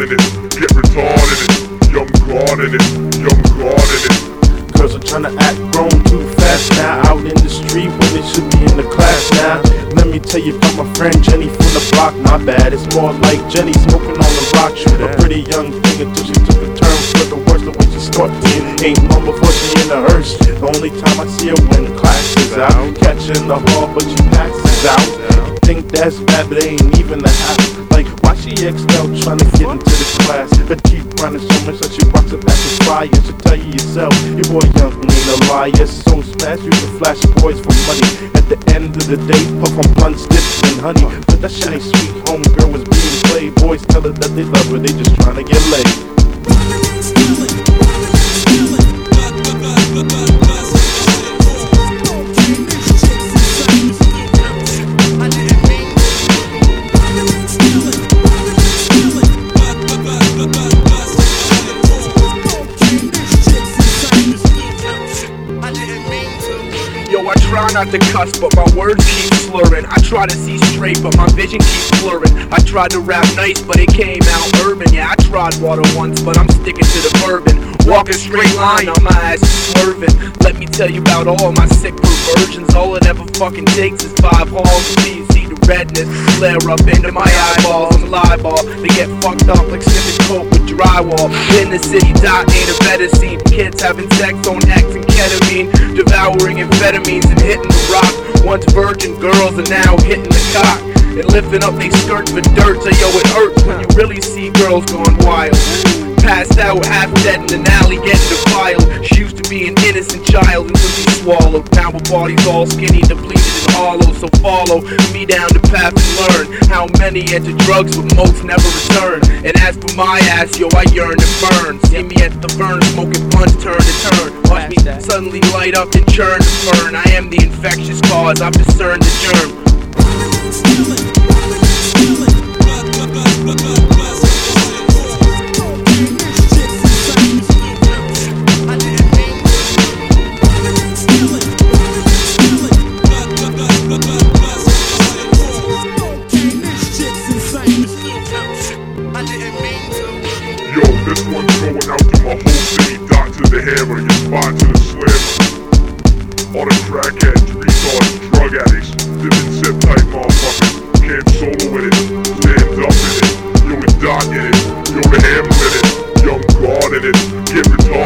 in it, get retarded in it, young God in it, young God in it. Girls are tryna act grown too fast now, out in the street when they should be in the class now. Let me tell you about my friend Jenny from the block, my bad. It's more like Jenny smoking on the rock. She was a pretty young thing until she took a turn for the worse. The way she started ain't long before she in the hearse. The only time I see her when class is out, catching the hall but she passes out. Think that's bad but it ain't even a half. Like why she XL trying to get into the class, but keep running so much that she rocks up at the fire. So tell you yourself, your boy young ain't a liar. So smash you can flash boys for money. At the end of the day, puff on blunt sticks and honey. But that shit ain't sweet. Homegirl was being played. Boys tell her that they love her, they just trying to get laid. Yo, I try not to cuss, but my words keep slurring. I try to see straight, but my vision keeps blurring. I tried to rap nice, but it came out urban. Yeah, I tried water once, but I'm sticking to the bourbon. Walking straight line on my ass swerving. Let me tell you about all my sick perversions. All it ever fucking takes is 5 halls of me. See the redness flare up into my eyeballs. I'm live ball. They get fucked up like sniffing coke with drywall. In the city, dot ain't a better scene. Kids having sex on X and ketamine, devouring amphetamines and hitting the rock. Once virgin girls are now hitting the cock and lifting up they skirts for dirt. So yo, it hurts when you really see girls going wild. Passed out, half dead in an alley, getting defiled. She used to be an innocent child until she swallowed. Now her body's all skinny, depleted and hollow. So follow me down the path and learn how many enter drugs but most never return. And as for my ass, yo, I yearn to burn. See me at the burn, smoking punch, turn to turn. Watch me suddenly light up and churn to burn. I am the infectious cause, I've discerned the germ. Yo, this one's going out to my whole city, dot to the hammer, your spot to the slammer. All the crackheads, retards, drug addicts, living sip type motherfuckers, can't solo with it, stand up in it. Yo, it's dot in it, yo, the hammer in it, young God in it, get retarded.